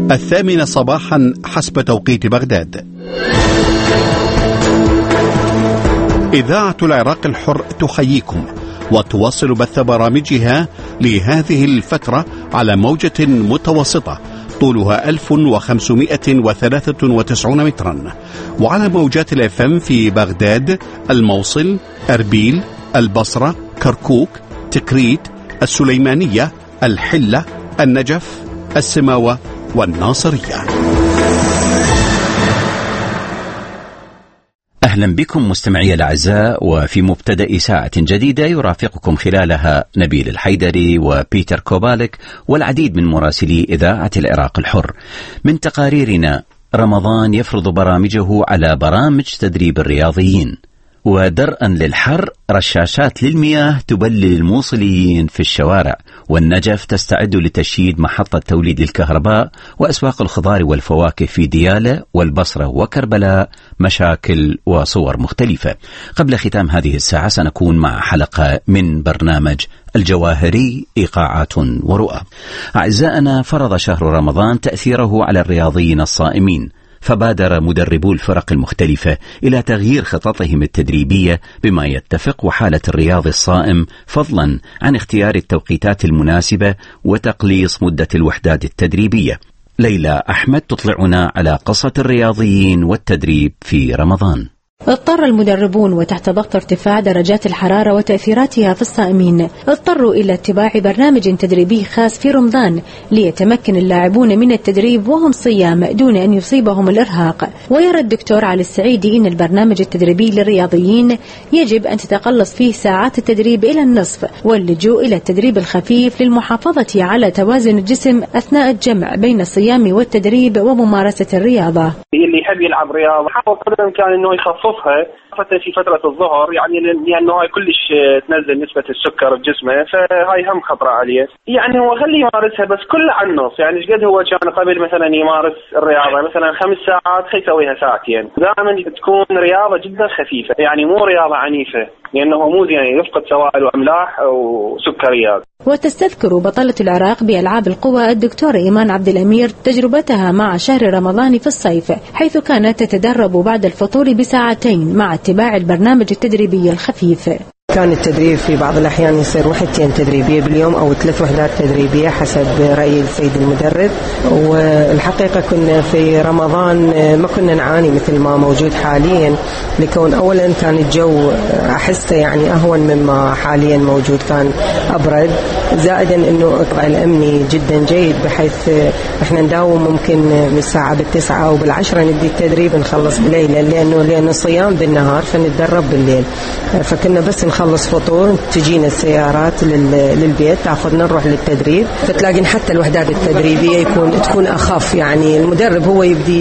8 صباحا حسب توقيت بغداد. إذاعة العراق الحر تحييكم وتواصل بث برامجها لهذه الفترة على موجة متوسطة طولها 1593 مترا، وعلى موجات الFM في بغداد، الموصل، أربيل، البصرة، كركوك، تكريت، السليمانية، الحلة، النجف، السماوة والناصرية. أهلا بكم مستمعي الأعزاء، وفي مبتدأ ساعة جديدة يرافقكم خلالها نبيل الحيدري وبيتر كوبالك والعديد من مراسلي إذاعة العراق الحر. من تقاريرنا، رمضان يفرض برامجه على برامج تدريب الرياضيين، ودرءا للحر رشاشات للمياه تبلل الموصليين في الشوارع، والنجف تستعد لتشييد محطة توليد الكهرباء، وأسواق الخضار والفواكه في ديالى والبصرة وكربلاء مشاكل وصور مختلفة. قبل ختام هذه الساعة سنكون مع حلقة من برنامج الجواهري إيقاعات ورؤى. أعزائنا، فرض شهر رمضان تأثيره على الرياضيين الصائمين، فبادر مدربو الفرق المختلفة إلى تغيير خططهم التدريبية بما يتفق وحالة الرياضي الصائم، فضلا عن اختيار التوقيتات المناسبة وتقليص مدة الوحدات التدريبية. ليلى أحمد تطلعنا على قصة الرياضيين والتدريب في رمضان. اضطر المدربون وتحت ضغط ارتفاع درجات الحرارة وتأثيراتها في الصائمين اضطروا إلى اتباع برنامج تدريبي خاص في رمضان ليتمكن اللاعبون من التدريب وهم صيام دون أن يصيبهم الإرهاق. ويرى الدكتور علي السعيدي أن البرنامج التدريبي للرياضيين يجب أن تتقلص فيه ساعات التدريب إلى النصف، واللجوء إلى التدريب الخفيف للمحافظة على توازن الجسم أثناء الجمع بين الصيام والتدريب وممارسة الرياضة. اللي يحب يلعب رياضة حاول قدر الإمكان إنه يخففها في فترة الظهر، يعني لأنه هاي كلش تنزل نسبة السكر بجسمه، فهاي هم خطرة عليه. يعني هو خليه يمارسها بس كل عن نص، يعني ايش قد هو كان قبل مثلا يمارس الرياضة مثلا 5 ساعات خليه يسويها ساعتين. دائما تكون رياضة جدا خفيفة، يعني مو رياضة عنيفة، لأنه مو يعني يفقد سوائل وأملاح وسكريات. وتستذكر بطلة العراق بألعاب القوى الدكتورة إيمان عبد الأمير تجربتها مع شهر رمضان في الصيف، حيث كانت تتدرب بعد الفطور بساعتين مع اتباع البرنامج التدريبي الخفيف. كان التدريب في بعض الأحيان يصير وحدتين تدريبية باليوم أو 3 وحدات تدريبية حسب رأي السيد المدرب. والحقيقة كنا في رمضان ما كنا نعاني مثل ما موجود حاليا، لكون أولا كان الجو أحسه يعني أهون مما حاليا موجود، كان أبرد، زائدا أنه الأمني جدا جيد، بحيث إحنا نداوم ممكن من الساعة 9 أو 10 نبدي التدريب نخلص بالليل، لأن الصيام بالنهار فنتدرب بالليل. فكنا بس نخلص فطور تجينا السيارات للبيت تاخذنا نروح للتدريب، فتلاقين حتى الوحدات التدريبيه تكون اخف، يعني المدرب هو يبدي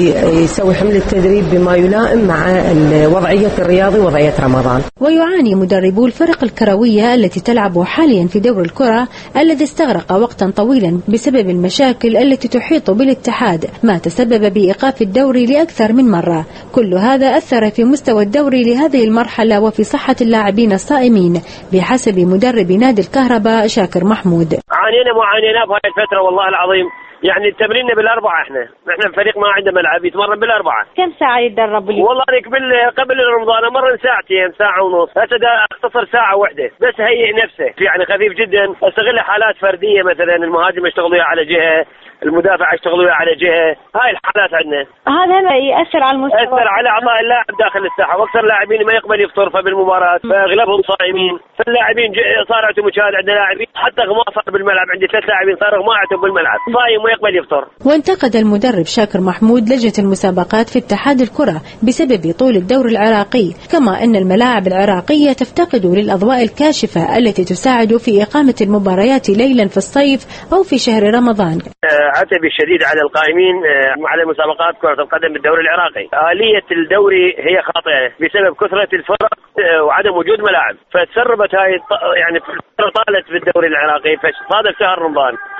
يسوي حمل التدريب بما يلائم مع وضعيه الرياضي وضعيه رمضان. ويعاني مدربو الفرق الكرويه التي تلعب حاليا في دور الكره الذي استغرق وقتا طويلا بسبب المشاكل التي تحيط بالاتحاد، ما تسبب بايقاف الدوري لاكثر من مره. كل هذا اثر في مستوى الدوري لهذه المرحله وفي صحه اللاعبين الصائمين بحسب مدرب نادي الكهرباء شاكر محمود. عانينا بهاي الفترة والله العظيم، يعني التمرين بالأربعة، احنا فريق ما عنده ملعب يتمرن بالأربعة. كم ساعة يتدرب اليوم؟ والله قبل رمضان مرن ساعتين، ساعة ونص، هسه اختصر ساعة واحدة بس، هيئ نفسه يعني خفيف جدا، استغل حالات فردية، مثلا المهاجم يشتغلوا على جهة، المدافع يشتغلوا على جهة، هاي الحالات عندنا. هذا يأثر على المستوى، يأثر على أعضاء اللاعب داخل الساحة، واكثر لاعبين ما يقبل يفطر بالمباراة، فاغلبهم صائمين، فاللاعبين صار عندهم مشاهد، عندنا لاعبين حتى غماء صار بالملعب، عندي 3 لاعبين صار غماء بالملعب، صايم ويقبل يفطر. وانتقد المدرب شاكر محمود لجنة المسابقات في اتحاد الكرة بسبب طول الدور العراقي، كما أن الملاعب العراقية تفتقد للأضواء الكاشفة التي تساعد في إقامة المباريات ليلا في الصيف أو في شهر رمضان. عتبي شديد على القائمين على مسابقات كرة القدم بالدوري العراقي. آلية الدوري هي خاطئة بسبب كثرة الفرق وعدم وجود ملاعب، فتسربت هاي يعني طالت في الدوري العراقي، فصادف شهر رمضان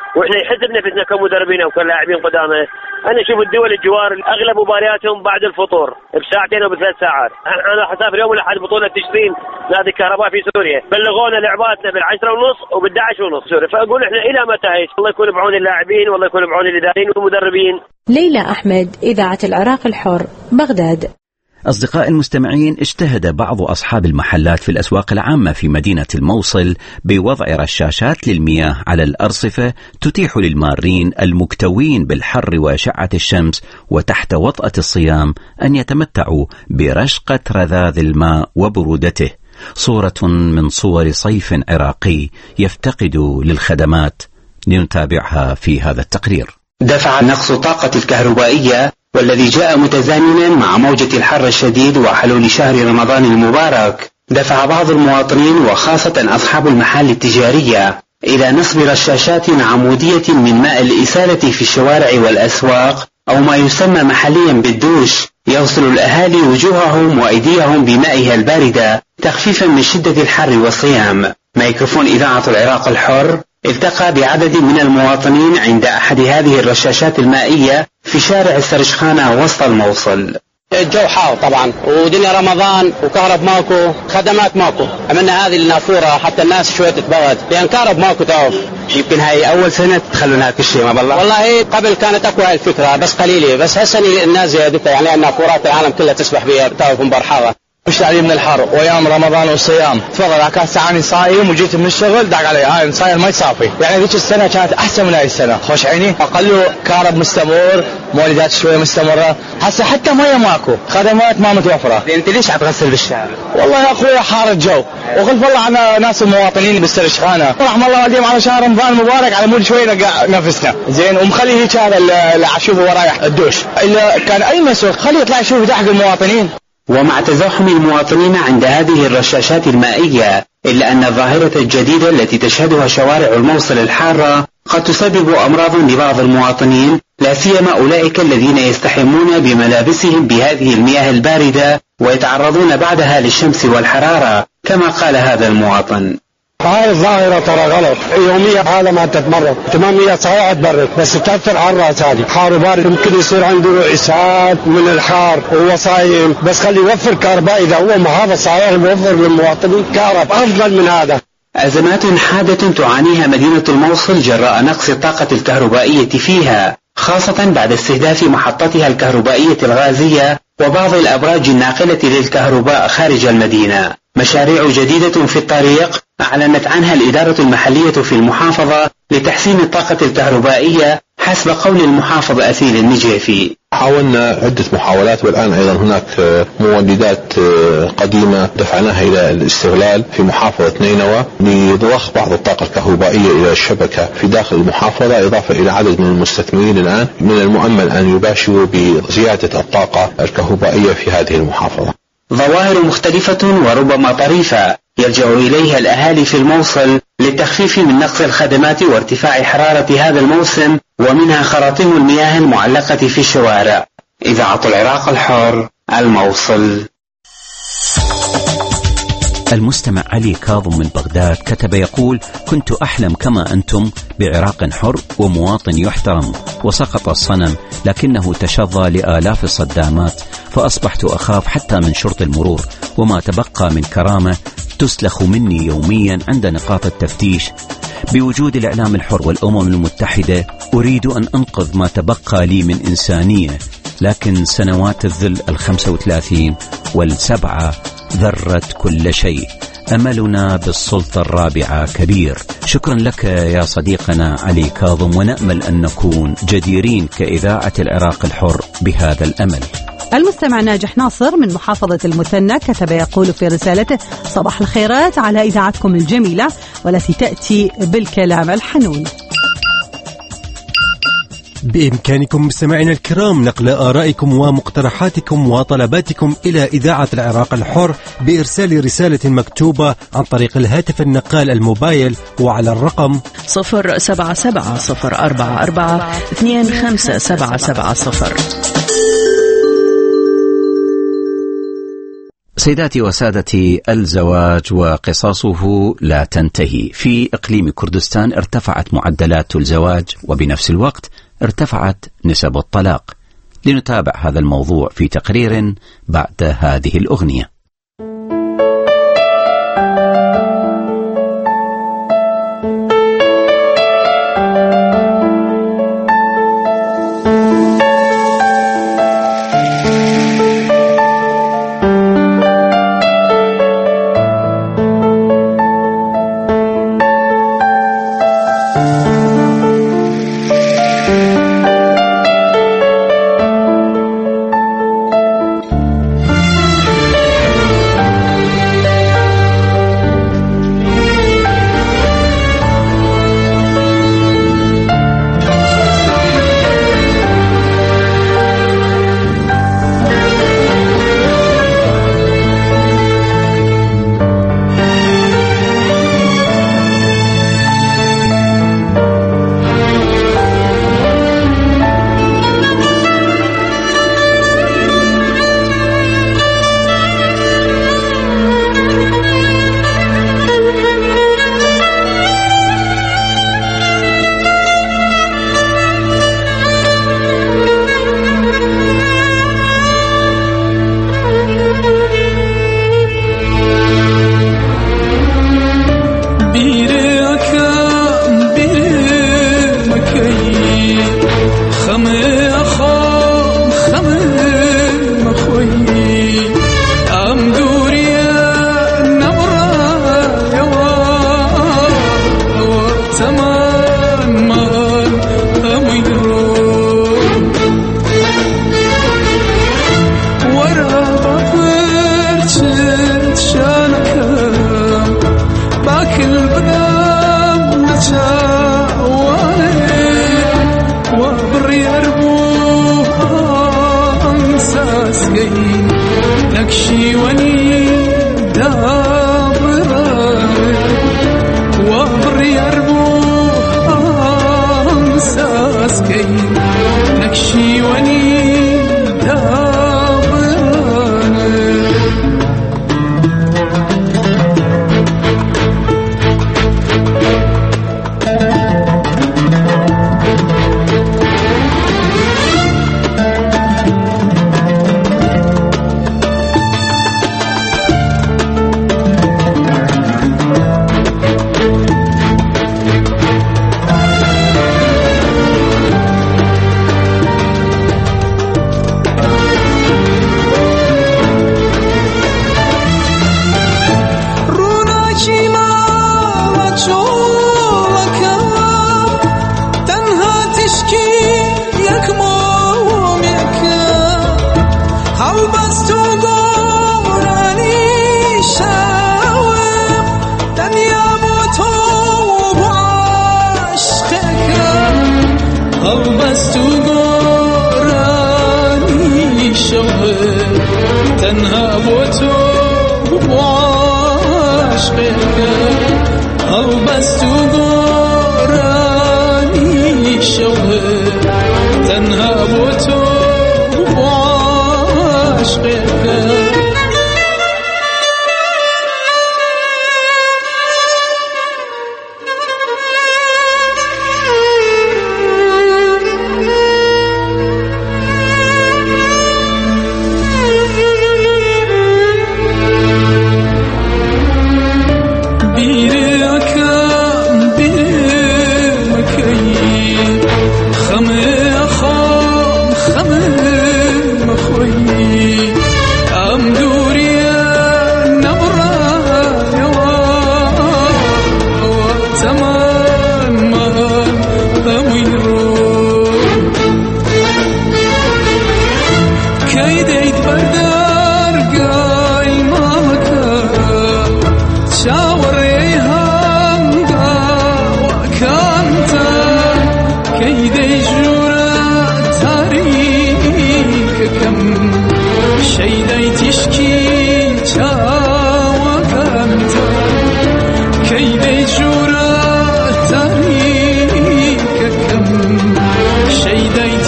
واحنا يحز بنفسنا كمدربين او كلاعبين قدامى. انا اشوف الدول الجوار اغلب مبارياتهم بعد الفطور بساعتين او بثلاث ساعات. انا حسافر يوم الاحد بطوله تشرين نادي الكهرباء في سوريا، بلغونا لعباتنا بال10:30 وبال11:30 سوري. فاقول احنا الى متى هيك؟ الله يكون بعون اللاعبين والله يكون بعون الاداريين والمدربين. ليلى أحمد، إذاعة العراق الحر، بغداد. أصدقاء المستمعين، اجتهد بعض أصحاب المحلات في الأسواق العامة في مدينة الموصل بوضع رشاشات للمياه على الأرصفة تتيح للمارين المكتوين بالحر وأشعة الشمس وتحت وطأة الصيام أن يتمتعوا برشقة رذاذ الماء وبرودته. صورة من صور صيف عراقي يفتقد للخدمات، لنتابعها في هذا التقرير. دفع نقص الطاقة الكهربائية والذي جاء متزامنا مع موجة الحر الشديد وحلول شهر رمضان المبارك، دفع بعض المواطنين وخاصة أصحاب المحال التجارية إلى نصب رشاشات عمودية من ماء الإسالة في الشوارع والأسواق، أو ما يسمى محليا بالدوش، يغسل الأهالي وجوههم وأيديهم بمائها الباردة تخفيفا من شدة الحر والصيام. ميكروفون إذاعة العراق الحر التقى بعدد من المواطنين عند أحد هذه الرشاشات المائية في شارع السرشخانة وسط الموصل. الجو حار طبعا، ودنيا رمضان وكهرب ماكو، خدمات ماكو. عملنا هذه النافورة حتى الناس شوية تتبرد لأن كهرب ماكو. تعرف يمكن هاي أول سنة تخلون هذا الشيء ما بالله؟ والله قبل كانت أقوى هاي الفكرة بس قليلة، بس هالسنة الناس زيادتها. يعني النافورات العالم كلها تسبح بها، تعرف مبرحرة. مش علي من الحر وأيام رمضان والصيام. تفضل كان ساعاني صايم وجيت من الشغل داق علي هاي صاير ما يصافي. يعني ذيك السنة كانت أحسن من هاي السنة. خوش عيني أقل كهرب مستمر، مولدات شوية مستمرة. هسه حتى مية ماكو، خدمات ما متوفرة. أنت ليش عتغسل بالشارع؟ والله يا أخوي حار الجو، وخلف الله على ناس المواطنين بالسرشخانة. رحم الله والديهم على شهر رمضان المبارك على مود شوي نقع نفسنا زين، ومخلي هيك هذا اللي أشوفه ورايح الدوش. إلا كان أي مسوق خليه يطلع يشوف تحت المواطنين. ومع تزاحم المواطنين عند هذه الرشاشات المائية، إلا أن الظاهرة الجديدة التي تشهدها شوارع الموصل الحارة قد تسبب أمراض لبعض المواطنين، لا سيما أولئك الذين يستحمون بملابسهم بهذه المياه الباردة ويتعرضون بعدها للشمس والحرارة، كما قال هذا المواطن. هاي الظاهرة ترى غلط، يوميا هذا ما تتمرض، تمامية صحيح تبرد بس تأثر على الرأس. هذه حار وبارد ممكن يصير عنده إسهال من الحار وهو صايم، بس خلي يوفر كهرباء. إذا هو ما هذا صحيح يوفر للمواطنين كهرباء أفضل من هذا. أزمات حادة تعانيها مدينة الموصل جراء نقص الطاقة الكهربائية فيها، خاصة بعد استهداف محطتها الكهربائية الغازية وبعض الأبراج الناقلة للكهرباء خارج المدينة. مشاريع جديدة في الطريق أعلنت عنها الإدارة المحلية في المحافظة لتحسين الطاقة الكهربائية حسب قول المحافظ أثيل النجيفي. حاولنا عدة محاولات، والآن أيضا هناك مولدات قديمة دفعناها إلى الاستغلال في محافظة نينوى لضخ بعض الطاقة الكهربائية إلى الشبكة في داخل المحافظة، إضافة إلى عدد من المستثمرين الآن من المؤمل أن يباشروا بزيادة الطاقة الكهربائية في هذه المحافظة. ظواهر مختلفة وربما طريفة يلجأ إليها الأهالي في الموصل للتخفيف من نقص الخدمات وارتفاع حرارة هذا الموسم، ومنها خراطيم المياه المعلقة في الشوارع. إذاعة العراق الحر، الموصل. المستمع علي كاظم من بغداد كتب يقول: كنت أحلم كما أنتم بعراق حر ومواطن يحترم، وسقط الصنم لكنه تشظى لآلاف الصدامات، فأصبحت أخاف حتى من شرط المرور، وما تبقى من كرامة تسلخ مني يوميا عند نقاط التفتيش. بوجود الإعلام الحر والأمم المتحدة أريد أن أنقذ ما تبقى لي من إنسانية، لكن سنوات الذل 35 والسبعة ذرت كل شيء. أملنا بالسلطة الرابعة كبير. شكرا لك يا صديقنا علي كاظم، ونأمل أن نكون جديرين كإذاعة العراق الحر بهذا الأمل. المستمع ناجح ناصر من محافظة المثنى كتب يقول في رسالته: صباح الخيرات على إذاعتكم الجميلة والتي تأتي بالكلام الحنون. بإمكانكم مستمعينا الكرام نقل آرائكم ومقترحاتكم وطلباتكم إلى إذاعة العراق الحر بإرسال رسالة مكتوبة عن طريق الهاتف النقال الموبايل وعلى الرقم 077-044-25770. سيداتي وسادتي، الزواج وقصصه لا تنتهي. في إقليم كردستان ارتفعت معدلات الزواج وبنفس الوقت ارتفعت نسب الطلاق. لنتابع هذا الموضوع في تقرير بعد هذه الأغنية.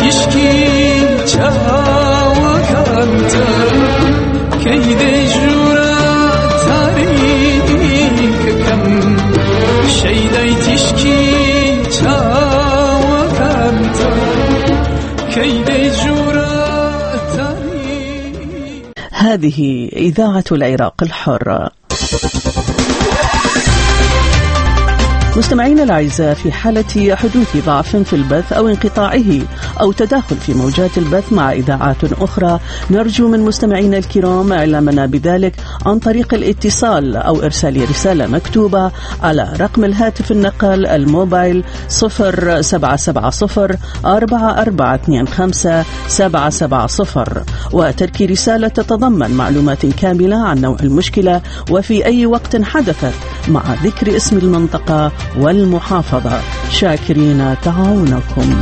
كيد جور هذه إذاعة العراق الحر. مستمعينا الأعزاء، في حالة حدوث ضعف في البث أو انقطاعه أو تداخل في موجات البث مع إذاعات أخرى، نرجو من مستمعينا الكرام إعلامنا بذلك عن طريق الاتصال أو إرسال رسالة مكتوبة على رقم الهاتف النقال الموبايل 07704425 وترك رسالة تتضمن معلومات كاملة عن نوع المشكلة وفي أي وقت حدثت، مع ذكر اسم المنطقة والمحافظة. شاكرين تعاونكم.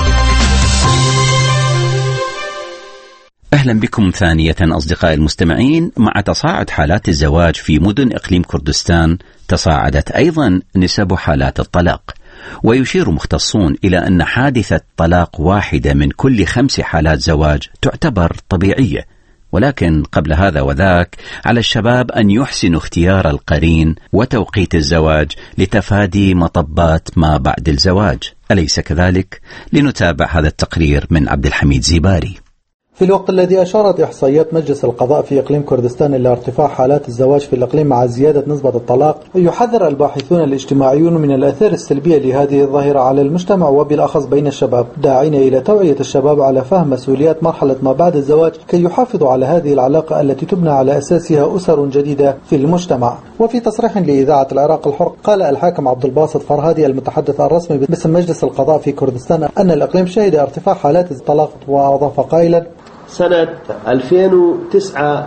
أهلا بكم ثانية أصدقائي المستمعين. مع تصاعد حالات الزواج في مدن إقليم كردستان، تصاعدت أيضا نسب حالات الطلاق، ويشير مختصون إلى أن حادثة طلاق واحدة من كل 5 حالات زواج تعتبر طبيعية، ولكن قبل هذا وذاك على الشباب أن يحسنوا اختيار القرين وتوقيت الزواج لتفادي مطبات ما بعد الزواج، أليس كذلك؟ لنتابع هذا التقرير من عبد الحميد زيباري. في الوقت الذي أشارت إحصائيات مجلس القضاء في إقليم كردستان إلى ارتفاع حالات الزواج في الإقليم مع زيادة نسبة الطلاق، يحذر الباحثون الاجتماعيون من الآثار السلبية لهذه الظاهرة على المجتمع وبالأخص بين الشباب، داعين إلى توعية الشباب على فهم مسؤوليات مرحلة ما بعد الزواج كي يحافظوا على هذه العلاقة التي تبنى على أساسها أسر جديدة في المجتمع. وفي تصريح لإذاعة العراق الحر، قال الحاكم عبد الباسط فرهادي المتحدث الرسمي باسم مجلس القضاء في كردستان أن الإقليم شهد ارتفاع حالات الطلاق، وأضاف قائلا: سنة 2009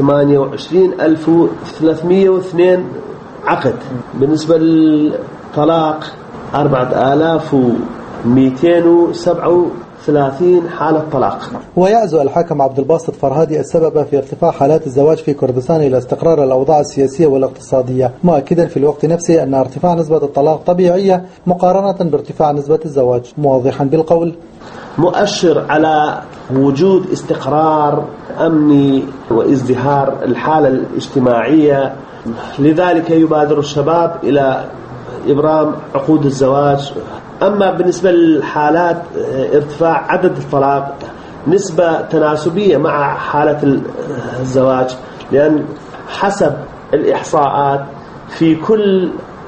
28,302 عقد، بالنسبة للطلاق 4,237 حالة طلاق. ويعزو الحاكم عبد الباسط فرهادي السبب في ارتفاع حالات الزواج في كردستان إلى استقرار الأوضاع السياسية والاقتصادية، مؤكدا في الوقت نفسه أن ارتفاع نسبة الطلاق طبيعية مقارنة بارتفاع نسبة الزواج، موضحا بالقول: مؤشر على وجود استقرار أمني وازدهار الحالة الاجتماعية، لذلك يبادر الشباب إلى إبرام عقود الزواج. أما بالنسبة للحالات ارتفاع عدد الطلاق، نسبة تناسبية مع حالة الزواج، لأن حسب الإحصاءات في كل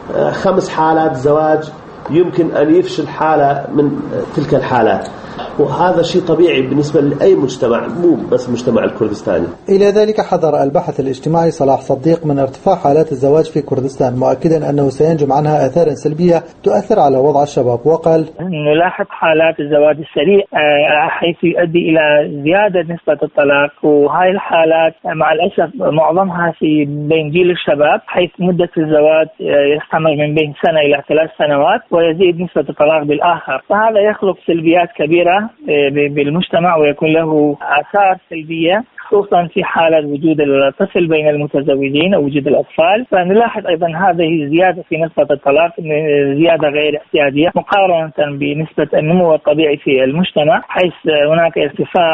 5 حالات زواج يمكن أن يفشل حالة من تلك الحالات، وهذا شيء طبيعي بالنسبة لأي مجتمع، مو بس المجتمع الكردستاني. إلى ذلك حذر الباحث الاجتماعي صلاح صديق من ارتفاع حالات الزواج في كردستان، مؤكدا أنه سينجم عنها آثار سلبية تؤثر على وضع الشباب، وقال: نلاحظ حالات الزواج السريع حيث يؤدي إلى زيادة نسبة الطلاق، وهاي الحالات مع الأسف معظمها في بين جيل الشباب، حيث مدة الزواج يستمر من بين 1 سنة إلى 3 سنوات، ويزيد نسبة الطلاق بالآخر، فهذا يخلق سلبيات كبيرة بالمجتمع ويكون له آثار سلبية، خصوصا في حالة وجود الطفل بين المتزوجين أو وجود الأطفال. فنلاحظ أيضا هذه زيادة في نسبة الطلاق، زيادة غير اعتيادية مقارنة بنسبة النمو الطبيعي في المجتمع، حيث هناك ارتفاع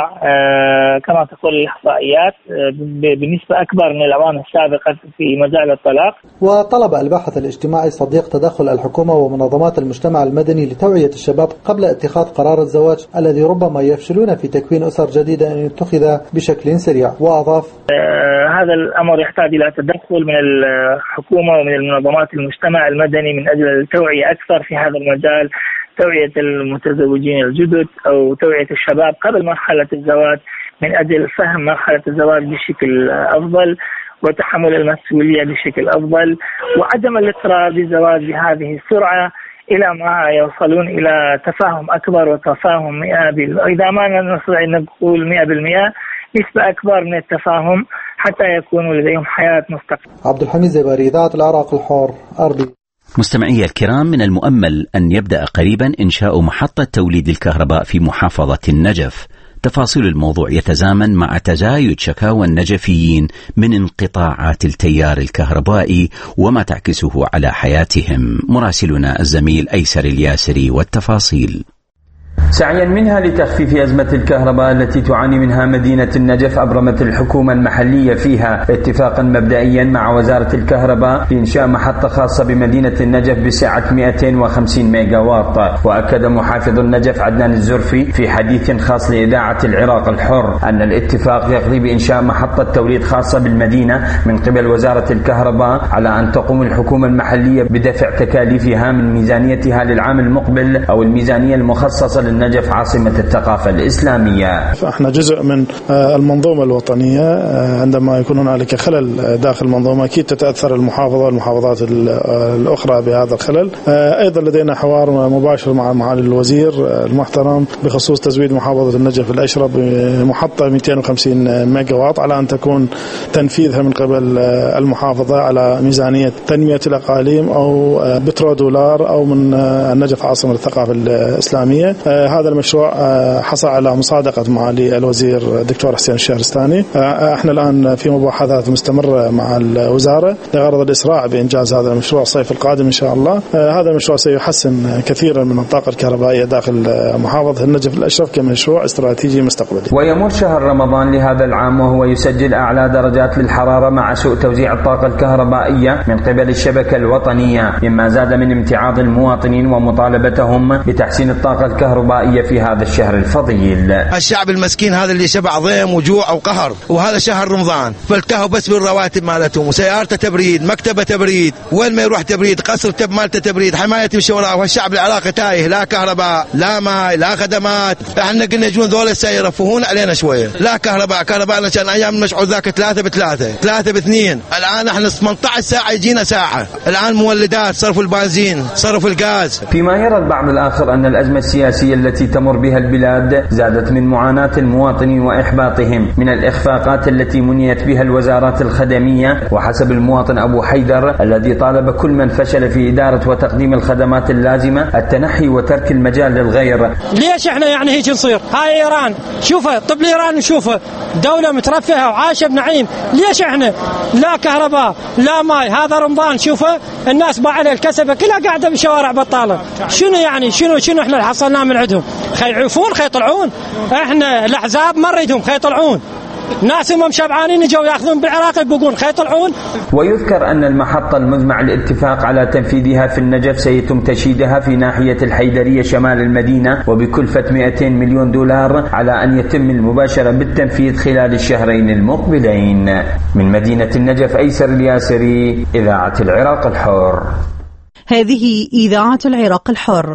كما تقول الإحصائيات بنسبة أكبر من الأعوام السابقة في مجال الطلاق. وطلب الباحث الاجتماعي صديق تدخل الحكومة ومنظمات المجتمع المدني لتوعية الشباب قبل اتخاذ قرار الزواج الذي ربما يفشلون في تكوين أسر جديدة أن يتخذ بشكل سريع. وأضاف: هذا الأمر يحتاج إلى تدخل من الحكومة ومن المنظمات المجتمع المدني من أجل التوعية أكثر في هذا المجال، توعية المتزوجين الجدد أو توعية الشباب قبل مرحلة الزواج من أجل فهم مرحلة الزواج بشكل أفضل وتحمل المسؤولية بشكل أفضل، وعدم الإصرار بالزواج بهذه السرعة إلى ما يوصلون إلى تفاهم أكبر وتفاهم 100%. إذا ما نستطيع أن نقول 100%، نسبة أكبر من التفاهم حتى يكونوا لديهم حياة مستقبل. عبد الحميد زيباري، إذاعة العراق الحر، أربي. مستمعي الكرام، من المؤمل أن يبدأ قريبا إنشاء محطة توليد الكهرباء في محافظة النجف. تفاصيل الموضوع يتزامن مع تزايد شكاوى النجفيين من انقطاعات التيار الكهربائي وما تعكسه على حياتهم. مراسلنا الزميل أيسر الياسري والتفاصيل. سعيا منها لتخفيف أزمة الكهرباء التي تعاني منها مدينة النجف، أبرمت الحكومة المحلية فيها اتفاقا مبدئيا مع وزارة الكهرباء بإنشاء محطة خاصة بمدينة النجف بسعة 250 ميجا واط. وأكد محافظ النجف عدنان الزرفي في حديث خاص لإذاعة العراق الحر أن الاتفاق يقضي بإنشاء محطة توليد خاصة بالمدينة من قبل وزارة الكهرباء، على أن تقوم الحكومة المحلية بدفع تكاليفها من ميزانيتها للعام المقبل أو الميزانية المخصصة للنجف عاصمة الثقافة الإسلامية. فإحنا جزء من المنظومة الوطنية، عندما يكون هنالك خلل داخل المنظومة أكيد تتأثر المحافظة والمحافظات الأخرى بهذا الخلل. أيضا لدينا حوار مباشر مع معالي الوزير المحترم بخصوص تزويد محافظة النجف الأشرف بمحطة 250 ميجا واط، على أن تكون تنفيذها من قبل المحافظة على ميزانية تنمية الأقاليم أو بترودولار أو من النجف عاصمة الثقافة الإسلامية. هذا المشروع حصل على مصادقة معالي الوزير دكتور حسين الشهرستاني. احنا الآن في مباحثات مستمرة مع الوزارة لغرض الإسراع بإنجاز هذا المشروع الصيف القادم إن شاء الله. هذا المشروع سيحسن كثيرا من الطاقة الكهربائية داخل محافظة النجف الأشرف كمشروع استراتيجي مستقبلي. ويمر شهر رمضان لهذا العام وهو يسجل أعلى درجات للحرارة مع سوء توزيع الطاقة الكهربائية من قبل الشبكة الوطنية، مما زاد من امتعاض المواطنين ومطالبتهم بتحسين الطاقة الكهربائية في هذا الشهر الفضيل. الشعب المسكين هذا اللي شبع ضيم وجوع وقهر، وهذا شهر رمضان، فالتهوا بس بالرواتب مالتهم وسيارته تبريد، مكتبه تبريد، وين ما يروح تبريد، قصر مالته تبريد، حماية يمشي وراه. والشعب العراقي تايه، لا كهرباء لا ماء لا خدمات. احنا قلنا يجون ذول سيرفهون علينا شويه، لا كهرباء كان ايام المشعول ذاك 3 ب3 3 ب2. الان احنا 18 ساعه يجينا ساعه. الان مولدات، صرفوا البنزين، صرفوا الغاز. فيما يرى البعض الآخر أن الأزمة السياسية التي تمر بها البلاد زادت من معاناة المواطنين وإحباطهم من الإخفاقات التي منيت بها الوزارات الخدمية. وحسب المواطن أبو حيدر الذي طالب كل من فشل في إدارة وتقديم الخدمات اللازمة التنحي وترك المجال للغير. ليش احنا يعني هيك نصير؟ هاي إيران شوفها، طب إيران نشوفها دولة مترفهة وعايشة بنعيم، ليش احنا لا كهرباء لا ماي؟ هذا رمضان شوفها الناس باع عليه الكسبة كلها قاعدة بشوارع بطالة. شنو يعني شنو احنا اللي حصلناه من عندهم؟ خيعوفون خيطلعون، احنا الاحزاب ما نريدهم خيطلعون، ناس هم شبعانين يجوا ياخذون بالعراق يبقون خيطلعون. ويذكر أن المحطة المزمع الاتفاق على تنفيذها في النجف سيتم تشييدها في ناحية الحيدرية شمال المدينة وبكلفة 200 مليون دولار، على أن يتم المباشرة بالتنفيذ خلال الشهرين المقبلين. من مدينة النجف أيسر الياسري، إذاعة العراق الحر. هذه إذاعة العراق الحر.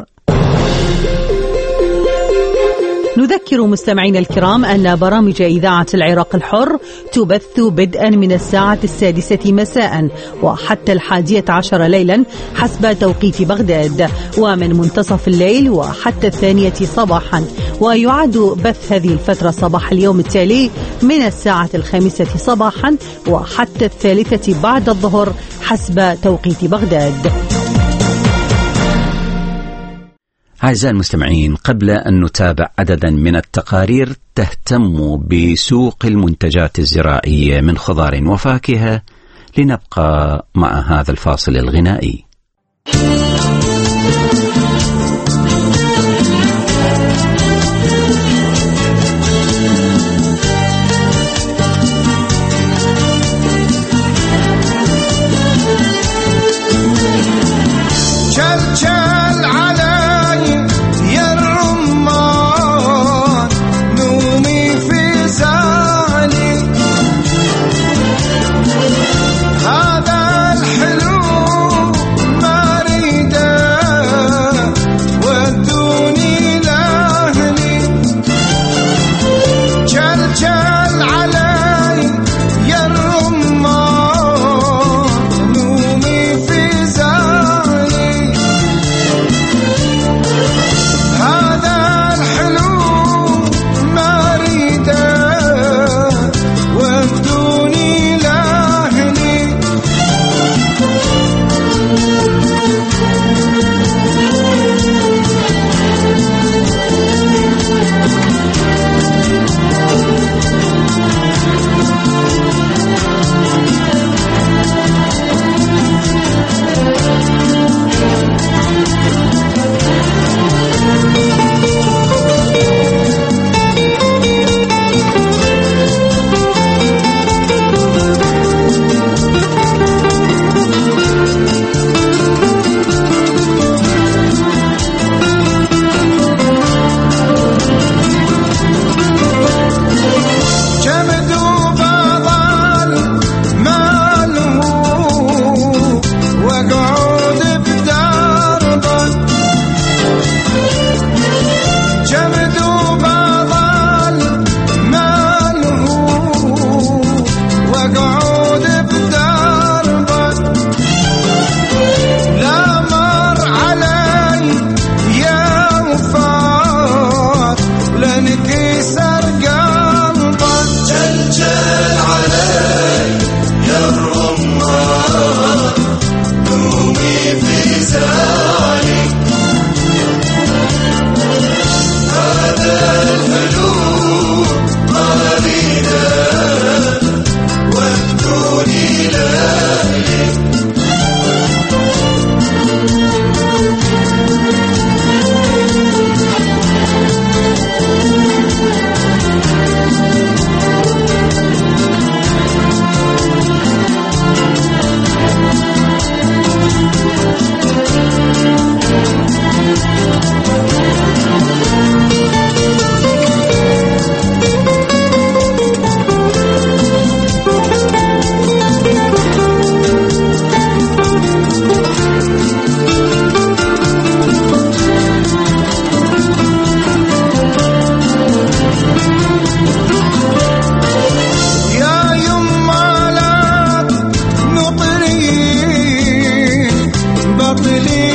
نذكر مستمعينا الكرام أن برامج إذاعة العراق الحر تبث بدءا من الساعة 6 مساء وحتى 11 ليلا حسب توقيت بغداد، ومن منتصف الليل وحتى 2 صباحا. ويعد بث هذه الفترة صباح اليوم التالي من الساعة 5 صباحا وحتى 3 بعد الظهر حسب توقيت بغداد. أعزائي المستمعين، قبل أن نتابع عددا من التقارير تهتم بسوق المنتجات الزراعية من خضار وفاكهة، لنبقى مع هذا الفاصل الغنائي.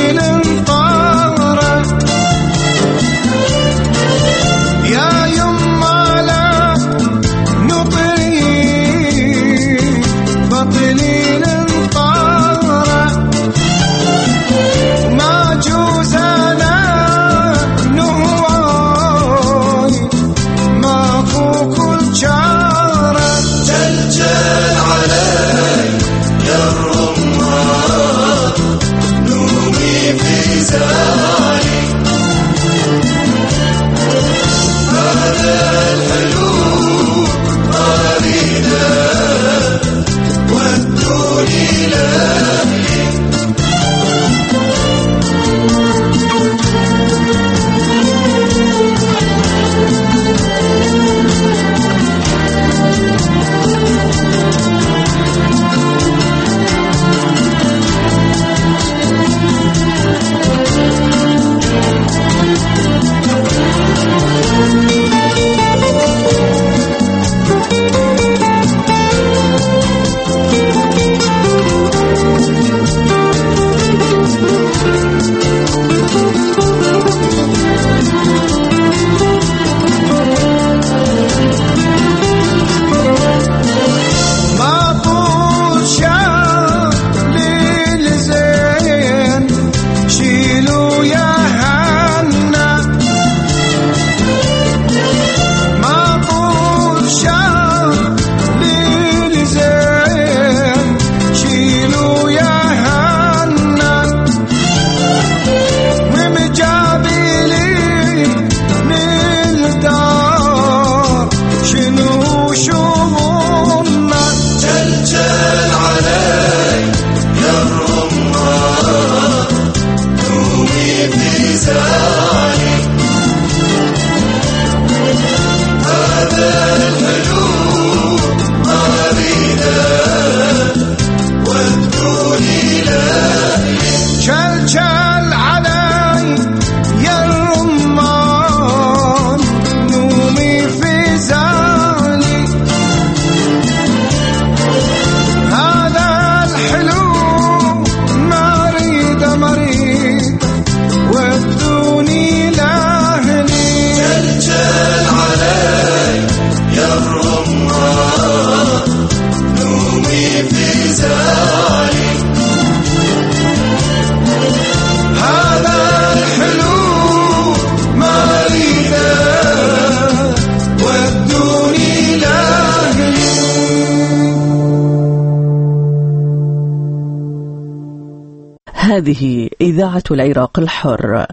هذه إذاعة العراق الحر.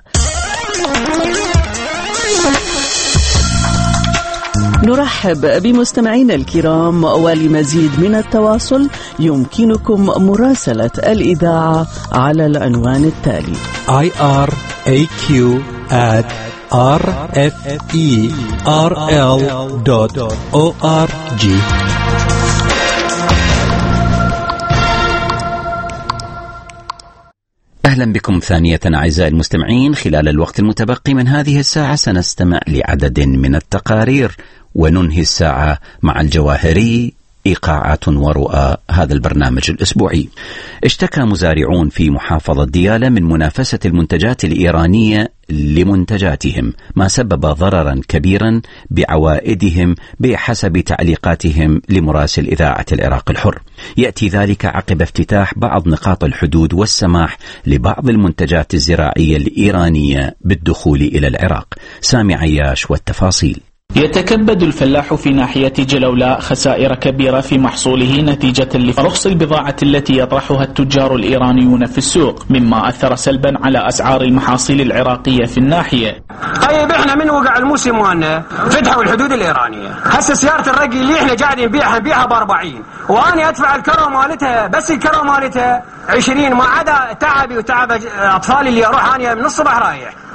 نرحب بمستمعينا الكرام، ولمزيد من التواصل يمكنكم مراسلة الإذاعة على العنوان التالي: iraq@rferl.org. أهلا بكم ثانية أعزائي المستمعين. خلال الوقت المتبقي من هذه الساعة سنستمع لعدد من التقارير، وننهي الساعة مع الجواهري إيقاعات ورؤى هذا البرنامج الأسبوعي. اشتكى مزارعون في محافظة ديالى من منافسة المنتجات الإيرانية لمنتجاتهم، ما سبب ضررا كبيرا بعوائدهم بحسب تعليقاتهم لمراسل إذاعة العراق الحر. يأتي ذلك عقب افتتاح بعض نقاط الحدود والسماح لبعض المنتجات الزراعية الإيرانية بالدخول إلى العراق. سامي عياش والتفاصيل. يتكبد الفلاح في ناحية جلولاء خسائر كبيرة في محصوله نتيجة لرخص البضاعة التي يطرحها التجار الإيرانيون في السوق، مما أثر سلبا على أسعار المحاصيل العراقية في الناحية. طيب احنا من وقع الموسم وانا فتحوا الحدود الإيرانية، هسه سيارة الرقي اللي احنا قاعدين نبيعها ب40، وأنا أدفع الكرو مالتها، بس الكرو مالتها 20، ما عدا تعبي وتعب أطفالي اللي أروح أنا من الصبح رايح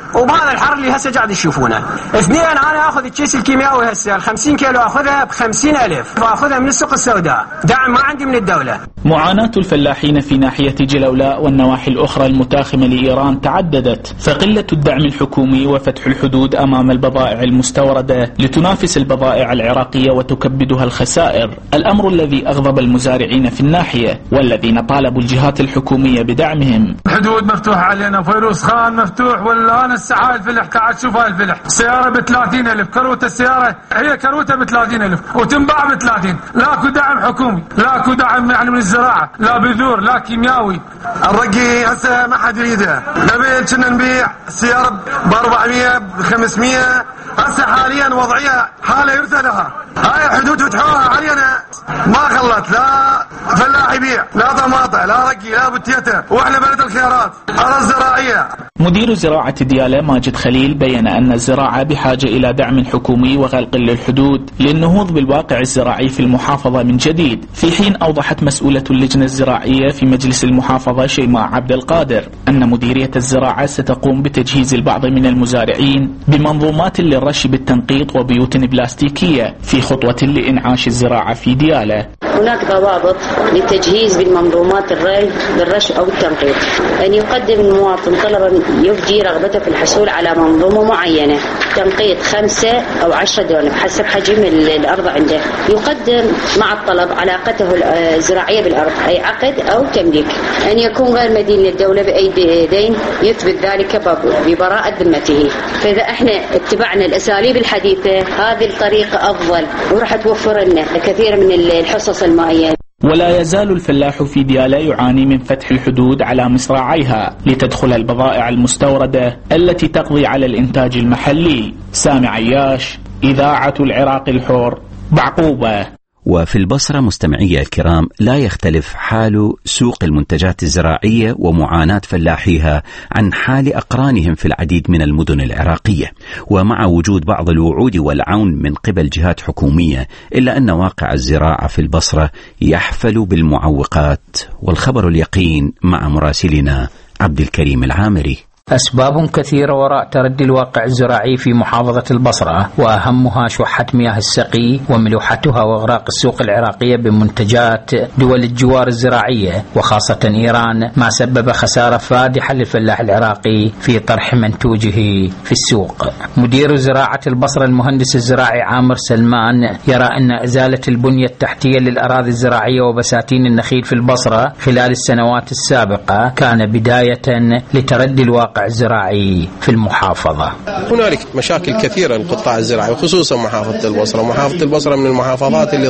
وبهذا الحر اللي هسه قاعد يشوفونه. اثنين، انا اخذ الكيس الكيماوي هسه 50 كيلو اخذها ب 50,000 واخذها من السوق السوداء، دعم ما عندي من الدولة. معاناة الفلاحين في ناحية جلولاء والنواحي الأخرى المتاخمة لإيران تعددت، فقلة الدعم الحكومي وفتح الحدود أمام البضائع المستوردة لتنافس البضائع العراقية وتكبدها الخسائر، الأمر الذي أغضب المزارعين في الناحية والذين طالبوا الجهات الحكومية بدعمهم. الحدود مفتوحة علينا، فيروس خان مفتوح، والآن الساعة الفلح قاعد تشوف هاي الفلح، سيارة ب30,000، كروتة السيارة هي كروتة ب30,000 وتنباع ب30. لاكو دعم حكومي، لاكو دعم يعني من الزراعة، لا بذور لا كيمياوي. الرقي هسه ما حد يريده، نبي كنا نبيع السيارة ب400 ب500، هسه حاليا وضعية حالة يرثى لها. هاي الحدود فتحوها علينا ما خلت لا فلاح يبيع، لا طماطة لا رقي لا بتيتة، واحنا بلد الخيارات على الزراعية. مدير زراعة ديالى ماجد خليل بين أن الزراعة بحاجة إلى دعم حكومي وغلق للحدود للنهوض بالواقع الزراعي في المحافظة من جديد، في حين أوضحت مسؤولة اللجنة الزراعية في مجلس المحافظة شيماء عبد القادر أن مديرية الزراعة ستقوم بتجهيز البعض من المزارعين بمنظومات للرش بالتنقيط وبيوت بلاستيكية في خطوة لإنعاش الزراعة في ديالى. هناك ضوابط للتجهيز بالمنظومات الري بالرش أو التنقيط، أن يقدم المواطن طلبا يفجي رغبته في الحصول على منظومة معينة، تنقيط 5 أو 10 دونم حسب حجم الأرض عنده، يقدم مع الطلب علاقته الزراعية بالأرض أي عقد أو تمليك، أن يكون غير مدين للدولة بأي دين يثبت ذلك ببراءة ذمته. فإذا احنا اتبعنا الأساليب الحديثة هذه الطريقة أفضل وراح توفر لنا كثير من الحصص المائية. ولا يزال الفلاح في ديالى يعاني من فتح الحدود على مصراعيها لتدخل البضائع المستوردة التي تقضي على الإنتاج المحلي. سامي عياش، إذاعة العراق الحر، بعقوبة. وفي البصرة مستمعي الكرام لا يختلف حال سوق المنتجات الزراعية ومعاناة فلاحيها عن حال أقرانهم في العديد من المدن العراقية، ومع وجود بعض الوعود والعون من قبل جهات حكومية إلا أن واقع الزراعة في البصرة يحفل بالمعوقات. والخبر اليقين مع مراسلنا عبد الكريم العامري. أسباب كثيرة وراء تردي الواقع الزراعي في محافظة البصرة، وأهمها شحة مياه السقي وملوحتها وإغراق السوق العراقية بمنتجات دول الجوار الزراعية وخاصة إيران، ما سبب خسارة فادحة للفلاح العراقي في طرح منتوجه في السوق. مدير زراعة البصرة المهندس الزراعي عامر سلمان يرى أن إزالة البنية التحتية للأراضي الزراعية وبساتين النخيل في البصرة خلال السنوات السابقة كان بداية لتردي الواقع الزراعي في المحافظة. هنالك مشاكل كثيرة للقطاع الزراعي وخصوصا محافظة البصرة. محافظة البصرة من المحافظات اللي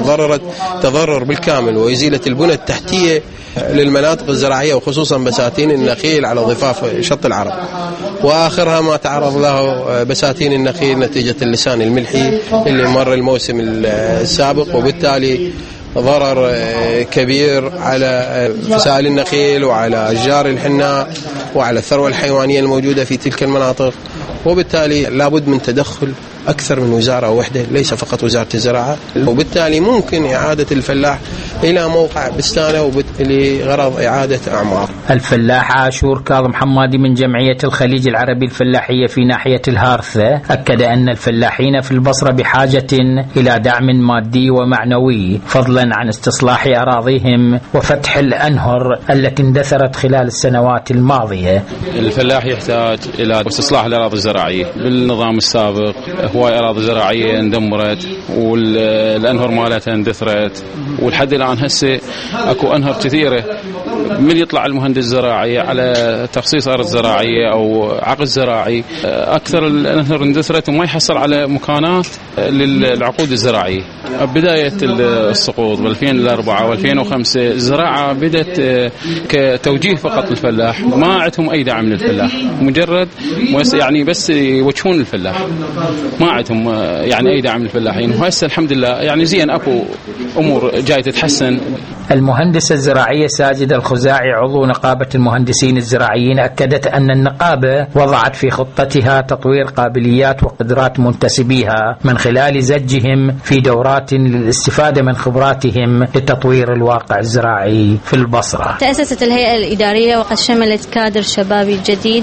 تضرر بالكامل وإزالة البنى التحتية للمناطق الزراعية وخصوصا بساتين النخيل على ضفاف شط العرب، وآخرها ما تعرض له بساتين النخيل نتيجة اللسان الملحي اللي مر الموسم السابق، وبالتالي ضرر كبير على فسائل النخيل وعلى أشجار الحناء وعلى الثروة الحيوانية الموجودة في تلك المناطق. وبالتالي لابد من تدخل أكثر من وزارة واحدة، ليس فقط وزارة الزراعة، وبالتالي ممكن إعادة الفلاح إلى موقع بستانه لغرض إعادة أعمار. الفلاح عاشور كاظم حمادي من جمعية الخليج العربي الفلاحية في ناحية الهارثة أكد أن الفلاحين في البصرة بحاجة إلى دعم مادي ومعنوي فضلا عن استصلاح أراضيهم وفتح الأنهر التي اندثرت خلال السنوات الماضية. الفلاح يحتاج إلى استصلاح الأراضي الزراعية. بالنظام السابق هواي أراضي زراعية اندمرت والأنهر مالتها اندثرت، والحد الآن هسه أكو أنهر كثيرة. من يطلع المهندس الزراعي على تخصيص أرض زراعية أو عقد زراعي أكثر الأنهر اندثرت وما يحصل على مكانات للعقود الزراعية. بداية السقوط ب2004 و2005 الزراعة بدأت كتوجيه فقط للفلاح، ما عندهم أي دعم للفلاح، مجرد يعني بس يوجهون الفلاح، ما عندهم يعني أي دعم للفلاحين. وهسه الحمد لله يعني زين أكو أمور جاي تتحسن. المهندس الزراعي ساجد الخزاعي عضو نقابة المهندسين الزراعيين أكدت أن النقابة وضعت في خطتها تطوير قابليات وقدرات منتسبيها من خلال زجهم في دورات خطوات للاستفادة من خبراتهم لتطوير الواقع الزراعي في البصرة. تأسست الهيئة الإدارية وقد شملت كادر شبابي جديد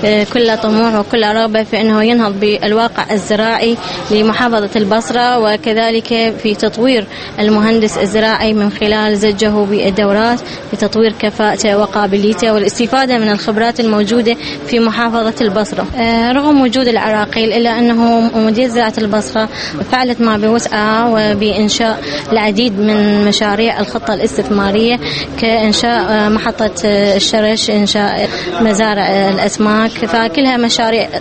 كل طموح وكل رغبة في أنه ينهض بالواقع الزراعي لمحافظة البصرة، وكذلك في تطوير المهندس الزراعي من خلال زجه بالدورات لتطوير كفاءته وقابليته والاستفادة من الخبرات الموجودة في محافظة البصرة. رغم وجود العراقيل إلا أنه مديرية زراعة البصرة فعلت ما بوسعها وبإنشاء العديد من مشاريع الخطة الاستثمارية كإنشاء محطة الشرش، إنشاء مزارع الأسماك، فكلها مشاريع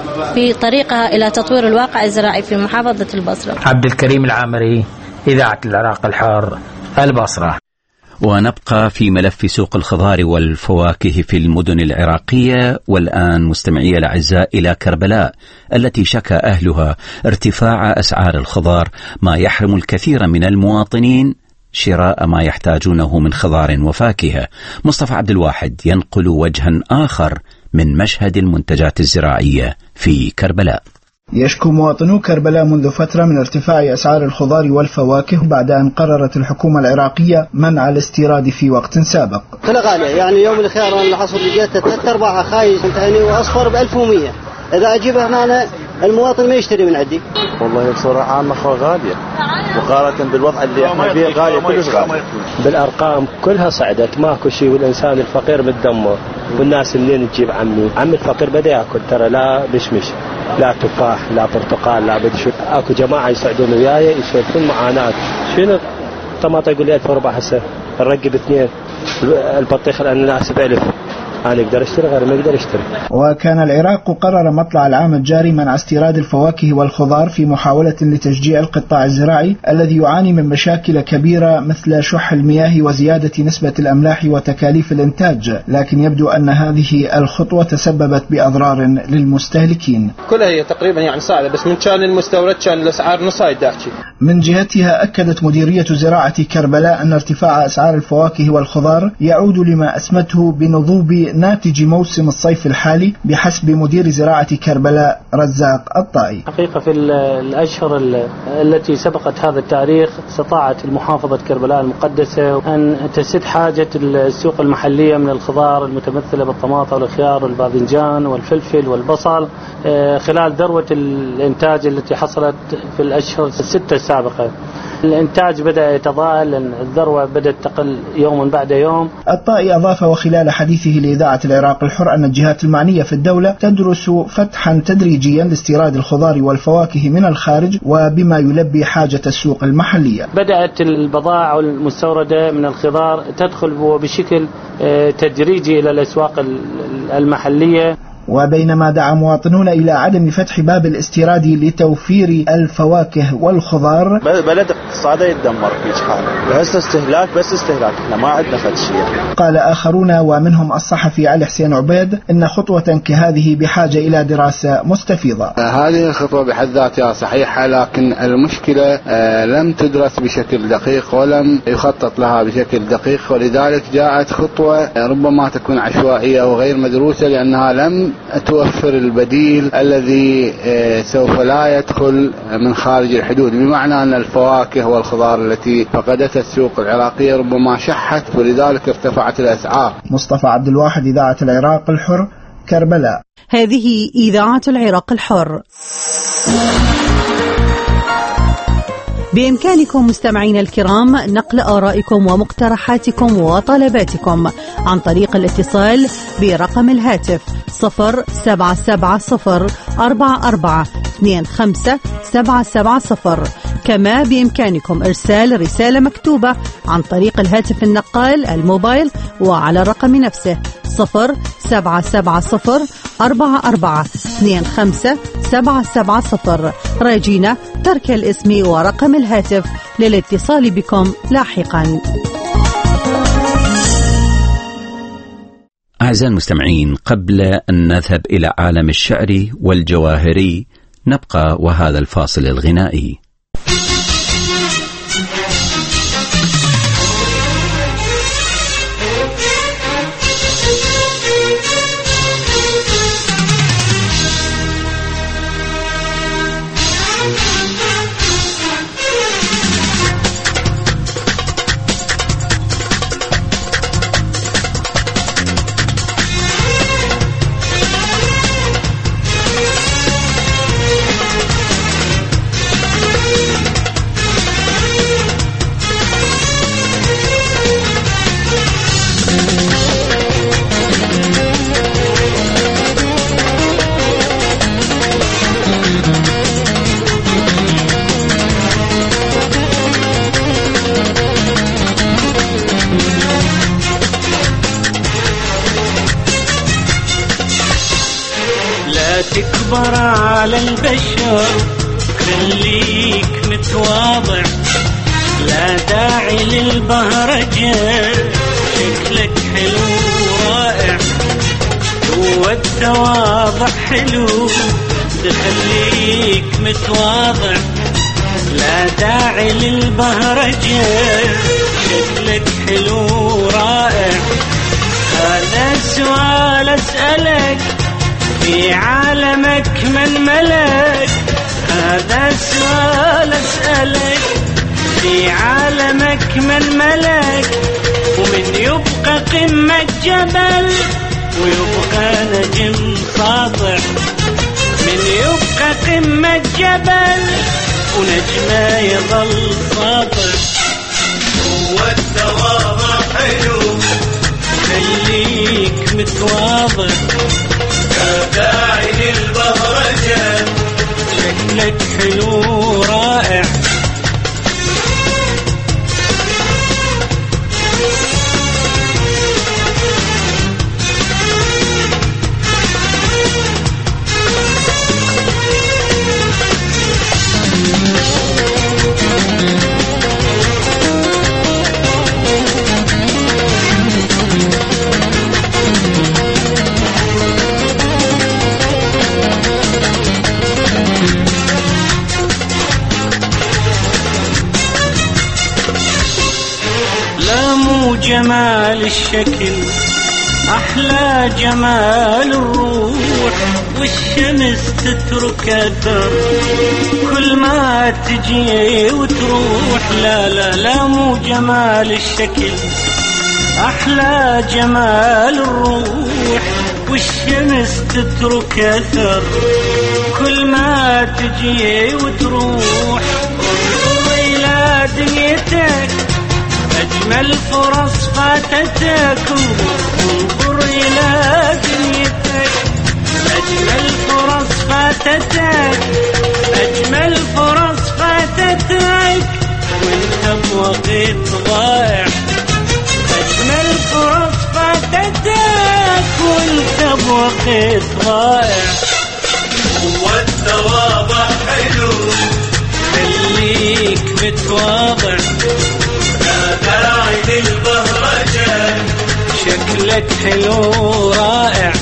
في طريقها إلى تطوير الواقع الزراعي في محافظة البصرة. عبد الكريم العامري، إذاعة العراق الحر، البصرة. ونبقى في ملف سوق الخضار والفواكه في المدن العراقية، والآن مستمعي الأعزاء إلى كربلاء التي شكى أهلها ارتفاع أسعار الخضار، ما يحرم الكثير من المواطنين شراء ما يحتاجونه من خضار وفاكهة. مصطفى عبد الواحد ينقل وجها آخر من مشهد المنتجات الزراعية في كربلاء. يشكو مواطنو كربلاء منذ فترة من ارتفاع أسعار الخضار والفواكه بعد أن قررت الحكومة العراقية منع الاستيراد في وقت سابق. كلها غالية، يعني يوم الخيار اللي حصل لقيته 3/4 خايس يعني وأصفر ب1100. إذا أجيبه هنا المواطن ما يشتري من عندي. والله بصراحة النخل غالية مقارنة بالوضع اللي احنا فيه، غالية كلش غالية. بالأرقام كلها صعدت، ماكو شيء، والإنسان الفقير متدمر، والناس منين تجيب عمي الفقير بدأ يأكل، ترى لا بشمش لا تفاح لا برتقال لا بدي شو. اكو جماعة يساعدون وياي يسولفون معاناة. شنو طماطة يقول لي 1004 هسه نرقب 2، البطيخ الأناناس ب1000، أنا أقدر أشتري غير ما أقدر أشتري. وكان العراق قرر مطلع العام الجاري منع استيراد الفواكه والخضار في محاولة لتشجيع القطاع الزراعي الذي يعاني من مشاكل كبيرة مثل شح المياه وزيادة نسبة الأملاح وتكاليف الإنتاج، لكن يبدو أن هذه الخطوة تسببت بأضرار للمستهلكين. كلها هي تقريبا يعني صاعدة، بس من كان المستورد كان الأسعار نصايد داحكي. من جهتها أكدت مديرية زراعة كربلاء أن ارتفاع أسعار الفواكه والخضار يعود لما أسمته بنضوب ناتج موسم الصيف الحالي بحسب مدير زراعة كربلاء رزاق الطائي. حقيقة في الأشهر التي سبقت هذا التاريخ استطاعت المحافظة كربلاء المقدسة أن تسد حاجة السوق المحلية من الخضار المتمثلة بالطماطم والخيار والباذنجان والفلفل والبصل خلال ذروة الإنتاج التي حصلت في الأشهر 6 السابقة. الإنتاج بدأ يتضاءل لأن الذروة بدأت تقل يوم بعد يوم. الطائي أضاف وخلال حديثه لإذاعة العراق الحر أن الجهات المعنية في الدولة تدرس فتحا تدريجيا لاستيراد الخضار والفواكه من الخارج وبما يلبي حاجة السوق المحلية. بدأت البضائع المستوردة من الخضار تدخل بشكل تدريجي إلى الأسواق المحلية. وبينما دعا مواطنون إلى عدم فتح باب الاستيراد لتوفير الفواكه والخضار، بلد اقتصاده يتدمر في حاله، بس استهلاك احنا ما عندنا فد شيء. قال آخرون ومنهم الصحفي علي حسين عبيد إن خطوة كهذه بحاجة إلى دراسة مستفيضة. هذه الخطوة بحد ذاتها صحيحة، لكن المشكلة لم تدرس بشكل دقيق ولم يخطط لها بشكل دقيق، ولذلك جاءت خطوة ربما تكون عشوائية وغير مدروسة لأنها لم توفر البديل الذي سوف لا يدخل من خارج الحدود، بمعنى أن الفواكه والخضار التي فقدتها السوق العراقية ربما شحت ولذلك ارتفعت الأسعار. مصطفى عبد الواحد، إذاعة العراق الحر، كربلاء. هذه إذاعة العراق الحر. بإمكانكم مستمعين الكرام نقل آرائكم ومقترحاتكم وطلباتكم عن طريق الاتصال برقم الهاتف 077044257770. كما بإمكانكم إرسال رسالة مكتوبة عن طريق الهاتف النقال الموبايل وعلى الرقم نفسه 077044257770. راجينا ترك الاسم ورقم الهاتف للاتصال بكم لاحقا. أعزائي المستمعين، قبل أن نذهب إلى عالم الشعر والجواهري نبقى وهذا الفاصل الغنائي. تكبر على البشر، خليك متواضع لا داعي للبهرجة، شكلك حلو رائع والتواضع حلو، خليك متواضع لا داعي للبهرجة، شكلك حلو رائع. هذا سؤال أسألك في عالمك من ملك، هذا سؤال أسألك في عالمك من ملك، ومن يبقى قمة جبل ويبقى نجم ساطع، من يبقى قمة جبل ونجمه يظل ساطع. والتواضع حلو خليك متواضع لا داعي للبهرجة، شكلك حلو رائع. جمال الشكل أحلى جمال الروح، والشمس تترك أثر كل ما تجي وتروح. لا لا لا مو جمال الشكل أحلى جمال الروح، والشمس تترك أثر كل ما تجي وتروح. انظر إلى دنيتك أجمل فرص فاتتك، انظر إلى دنيتك أجمل فرص فاتتك، أجمل فرص فاتتك وانت بوقت ضائع، أجمل فرص فاتتك وانت بوقت ضائع. والتواضع حلو خليك متواضع لا داعي للبهرجة، شكلك حلو رائع.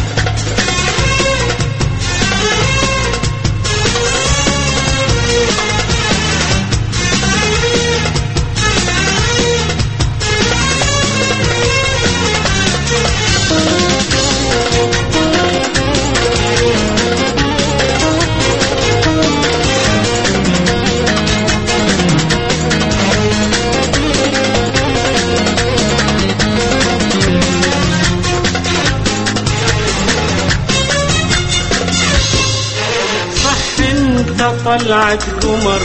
طلعت قمر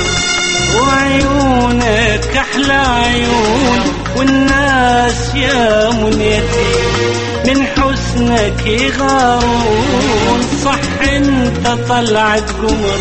وعيونك أحلى عيون، والناس يا منيتي من حسنك يغارون. صح انت طلعت قمر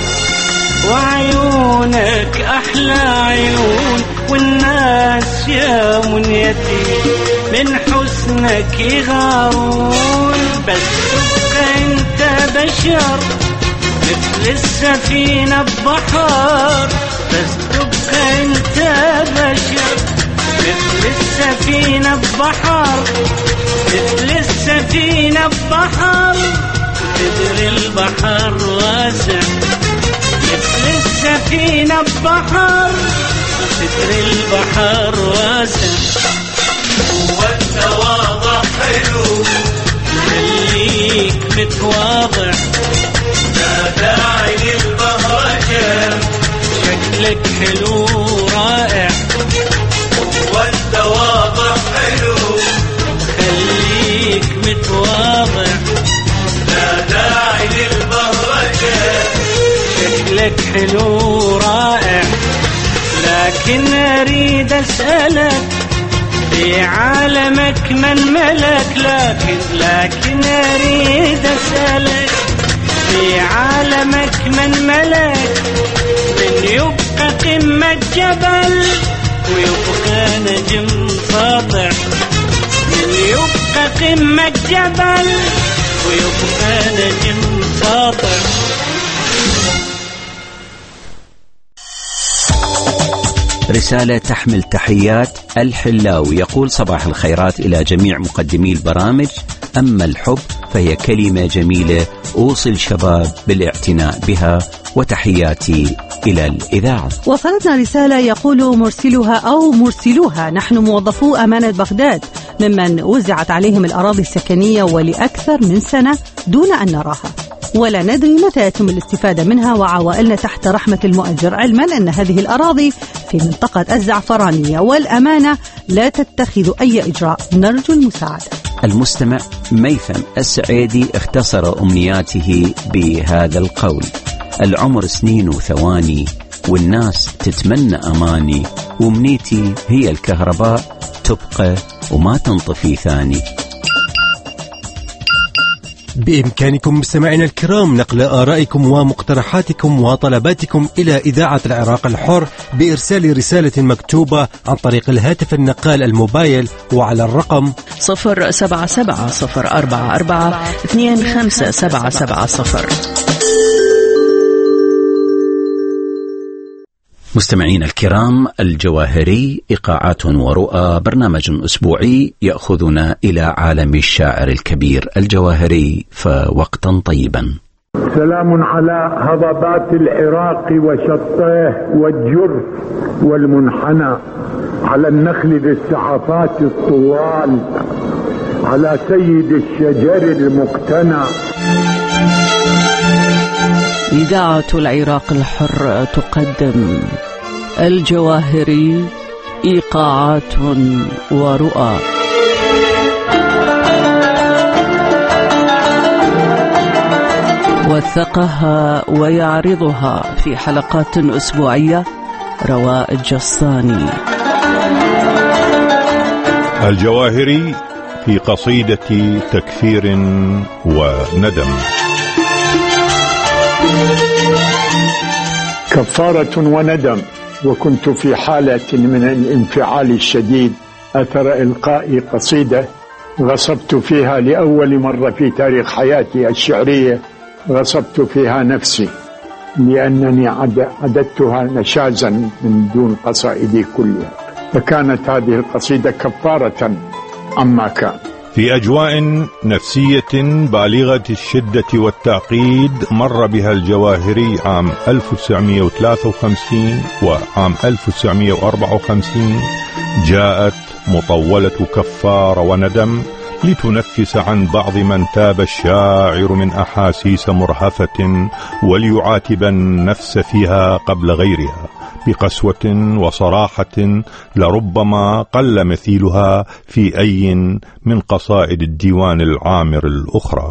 وعيونك أحلى عيون، والناس يا منيتي من حسنك يغارون. بس تبقى انت بشر مثل السفينة ببحر، بس تبقى انت بشر مثل السفينة ببحر، مثل السفينة ببحر. تدري البحر واسع مثل السفينة ببحر، تدري البحر واسع. والتواضع حلو خليك متواضع لا داعي للبهرجة، شكلك حلو رائع. والتواضع حلو خليك متواضع لا داعي للبهرجة، شكلك حلو رائع. لكن أريد أسألك في عالمك من ملك، لكن أريد أسألك في عالمك من ملك، من يبقى قمة جبل ويبقى نجم ساطع، من يبقى قمة جبل ويبقى نجم ساطع. قاطع. رسالة تحمل تحيات الحلاوي، يقول: صباح الخيرات إلى جميع مقدمي البرامج. أما الحب فهي كلمة جميلة أوصي الشباب بالاعتناء بها، وتحياتي إلى الإذاعة. وصلتنا رسالة يقول مرسلوها: نحن موظفو أمانة بغداد ممن وزعت عليهم الأراضي السكنية ولأكثر من سنة دون أن نراها، ولا ندري متى يتم الاستفادة منها، وعوائلنا تحت رحمة المؤجر، علما أن هذه الأراضي في منطقة الزعفرانية، والأمانة لا تتخذ أي إجراء، نرجو المساعدة. المستمع ميثم السعيدي اختصر أمنياته بهذا القول: العمر سنين وثواني، والناس تتمنى أماني، ومنيتي هي الكهرباء تبقى وما تنطفي ثاني. بإمكانكم مستمعينا الكرام نقل آرائكم ومقترحاتكم وطلباتكم إلى إذاعة العراق الحر بإرسال رسالة مكتوبة عن طريق الهاتف النقال الموبايل، وعلى الرقم 077-044-25770. مستمعين الكرام، الجواهري إيقاعات ورؤى، برنامج أسبوعي يأخذنا إلى عالم الشاعر الكبير الجواهري، فوقتا طيبا. سلام على هضبات العراق وشطيه والجرف والمنحنى، على النخل ذي السحفات الطوال، على سيد الشجر المقتنى. إذاعة العراق الحر تقدم الجواهري إيقاعات ورؤى. وثقها ويعرضها في حلقات أسبوعية رواء الجصاني. الجواهري في قصيدة تكفير وندم. كفارة وندم. وكنت في حالة من الانفعال الشديد أثر إلقاء قصيدة غصبت فيها لأول مرة في تاريخ حياتي الشعرية، غصبت فيها نفسي لأنني عددتها نشازا من دون قصائدي كلها، فكانت هذه القصيدة كفارة عما كان. في أجواء نفسية بالغة الشدة والتعقيد مر بها الجواهري عام 1953 وعام 1954 جاءت مطولة كفار وندم لتنفس عن بعض من تاب الشاعر من أحاسيس مرهفة، وليعاتب النفس فيها قبل غيرها بقسوة وصراحة لربما قل مثيلها في أي من قصائد الديوان العامر الأخرى.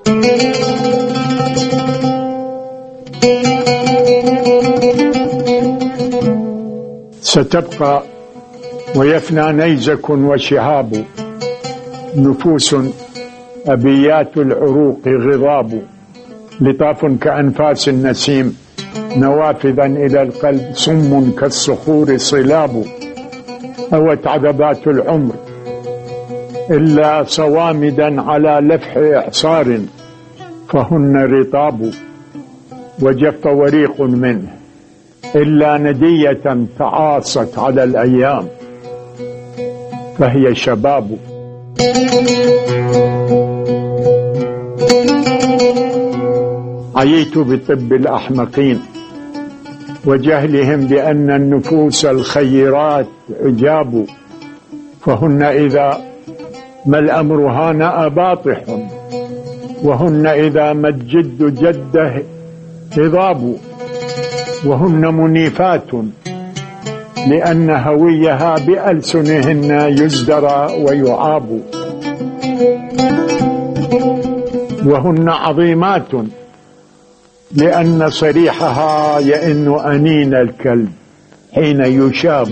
ستبقى ويفنى نيزك وشهاب، نفوس أبيات العروق غضاب، لطاف كأنفاس النسيم، نوافذا إلى القلب صم كالصخور صلاب. أوت عذبات العمر إلا صوامدا على لفح إعصار، فهن رطاب، وجف وريق منه إلا ندية تعاصت على الأيام، فهي شباب. عييت بطب الأحمقين وجهلهم بأن النفوس الخيرات عجاب، فهن إذا ما الأمر هانأ باطح، وهن إذا ما الجد جده هضاب، وهن منيفات لأن هويها بألسنهن يزدرى ويعاب، وهن عظيمات لأن صريحها يئن أنين الكلب حين يشاب،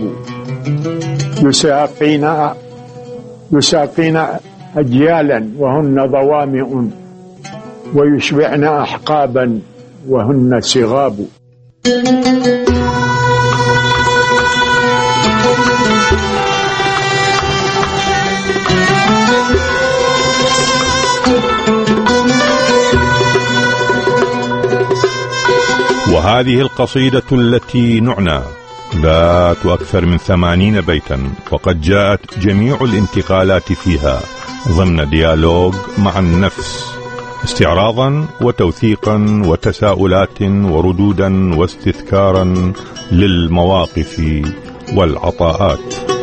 يساقين أجيالا وهن ضوامئ، ويشبعن أحقابا وهن صغاب. وهذه القصيدة التي نعنى ذات أكثر من 80 بيتا، وقد جاءت جميع الانتقالات فيها ضمن ديالوج مع النفس، استعراضا وتوثيقا وتساؤلات وردودا واستذكارا للمواقف والعطاءات.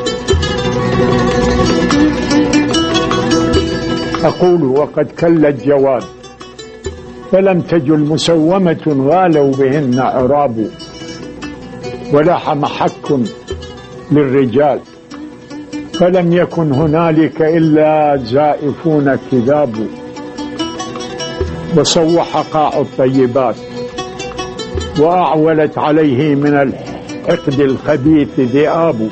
أقول وقد كلت جواد فلم تجل مسومة غالوا بهن عراب، ولاح محك للرجال فلم يكن هنالك إلا زائفون كذاب، وصوح قاع الطيبات وأعولت عليه من الحقد الخبيث ذئاب،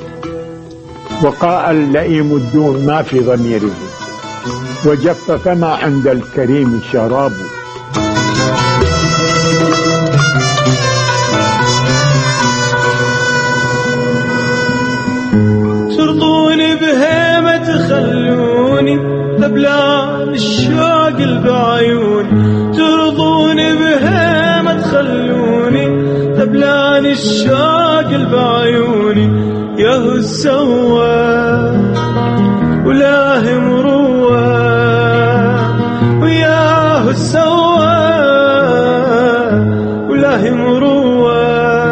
وقاء اللئيم الدون ما في ضميره، وجف فما عند الكريم شراب. ترضوني بهيمة تخلوني ذبلان الشوق بعيوني، ترضوني بهيمة تخلوني ذبلان الشوق بعيوني، ياهو السوا ولا مروى وياهو السوا ولا مروى،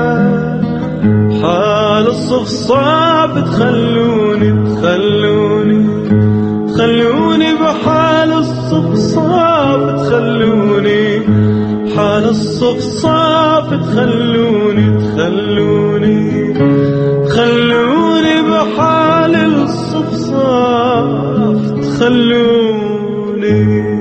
حال الصف صعب تخلوني بحال الصف صعب تخلوني، حال الصف صعب تخلوني بحال الصف صعب تخلوني.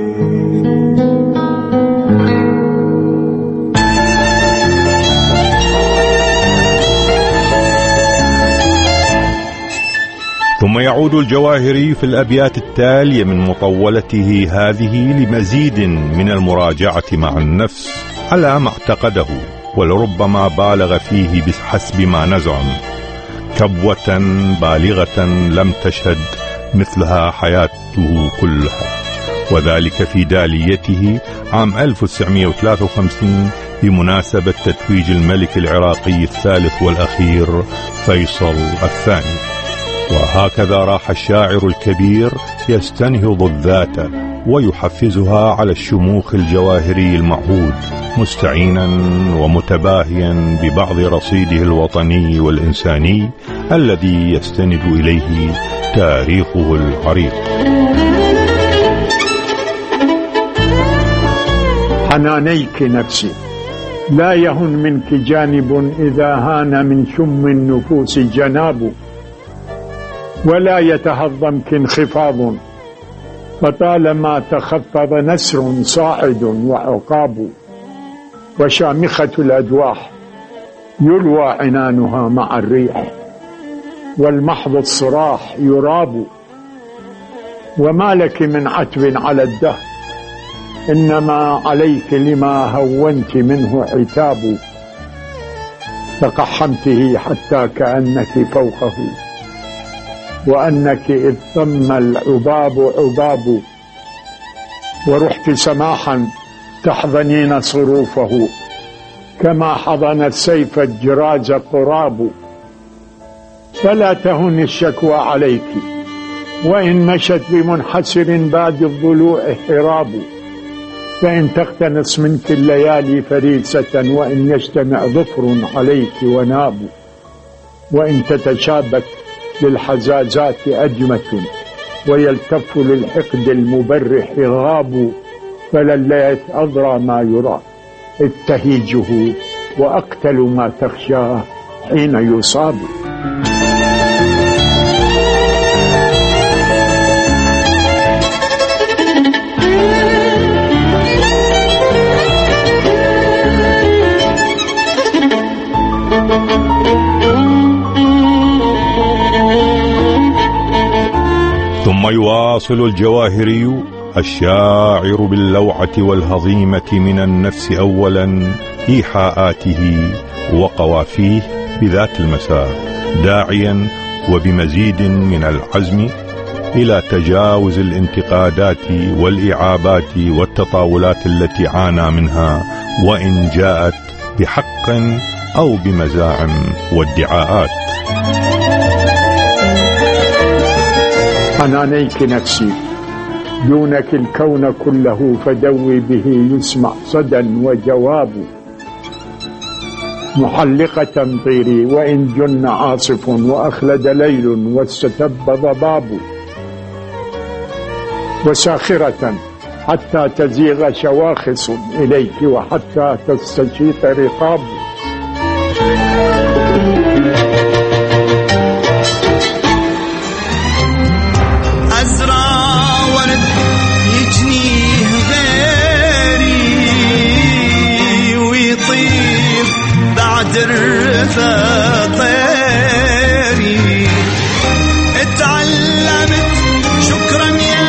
ثم يعود الجواهري في الأبيات التالية من مطولته هذه لمزيد من المراجعة مع النفس على ما اعتقده، ولربما بالغ فيه بحسب ما نزعم، كبوة بالغة لم تشهد مثلها حياته كلها، وذلك في داليته عام 1953 بمناسبة تتويج الملك العراقي الثالث والأخير فيصل الثاني. وهكذا راح الشاعر الكبير يستنهض الذات ويحفزها على الشموخ الجواهري المعهود، مستعينا ومتباهيا ببعض رصيده الوطني والإنساني الذي يستند إليه تاريخه العريق. حنانيك نفسي لا يهن منك جانب إذا هان من شم النفوس جناب، ولا يتهضمك انخفاض فطالما تخفض نسر صاعد وعقاب، وشامخة الأدواح يلوى عنانها مع الريح، والمحض الصراح يراب، وما لك من عتب على الدهر إنما عليك لما هونت منه عتاب، تقحمته حتى كأنك فوقه وأنك إذ ثم العباب عباب، ورحت سماحا تحضنين صروفه كما حضن السيف الجراز قراب، فلا تهن الشكوى عليك وإن مشت بمنحسر بعد الضلوع حراب، فإن تقتنص منك الليالي فريسة وإن يجتمع ظفر عليك وناب، وإن تتشابك للحزازات أجمة ويلتف للحقد المبرح غاب، فلليت أضرى ما يرى إذ تهيجه وأقتل ما تخشاه حين يصاب. ثم يواصل الجواهري الشاعر باللوعة والهضيمة من النفس أولا إيحاءاته وقوافيه بذات المسار، داعيا وبمزيد من العزم إلى تجاوز الانتقادات والإعابات والتطاولات التي عانى منها، وإن جاءت بحق أو بمزاعم وادعاءات. حنانيك نفسي دونك الكون كله، فدوي به يسمع صدى وجواب. محلقة طيري وإن جن عاصف، وأخلد ليل واستتب ضباب. وساخرة حتى تزيغ شواخص إليك، وحتى تستشيط رقاب. طيري اتعلمت شكرا يا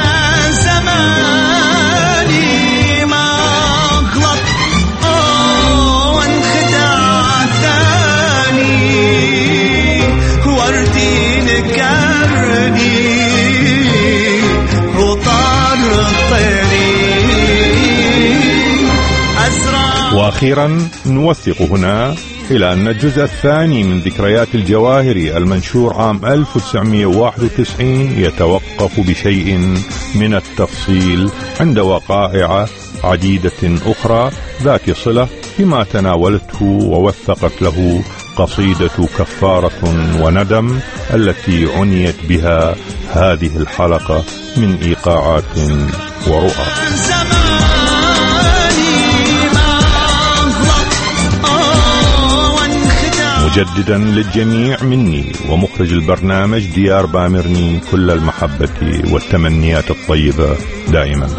زماني، ما اغلط وانخدع ثاني، وردي نكرني وطار طيري أزرع. وأخيرا نوثق هنا إلى أن الجزء الثاني من ذكريات الجواهري المنشور عام 1991 يتوقف بشيء من التفصيل عند وقائع عديدة أخرى ذات صلة بما تناولته ووثقت له قصيدة كفارة وندم التي عنيت بها هذه الحلقة من إيقاعات ورؤى. مجددا للجميع مني ومخرج البرنامج ديار بامرني كل المحبة والتمنيات الطيبة دائما.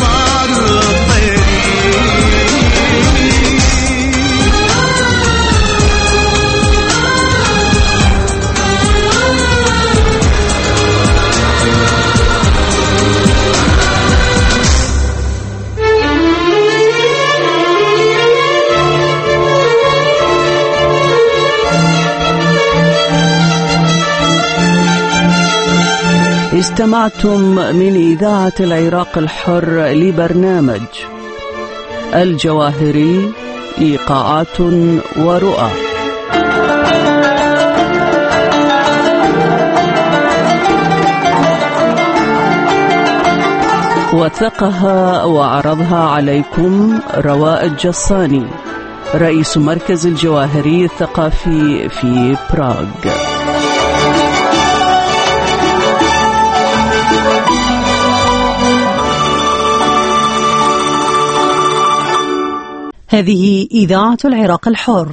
استمعتم من إذاعة العراق الحر لبرنامج الجواهري إيقاعات ورؤى. وثقها وعرضها عليكم رواء الجصاني، رئيس مركز الجواهري الثقافي في براغ. هذه إذاعة العراق الحر.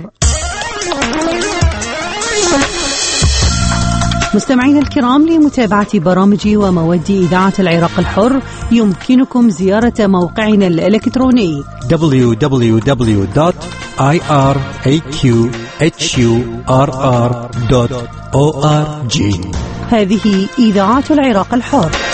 مستمعين الكرام، لمتابعة برامج ومواد إذاعة العراق الحر يمكنكم زيارة موقعنا الإلكتروني www.iraqhurr.org. هذه إذاعة العراق الحر.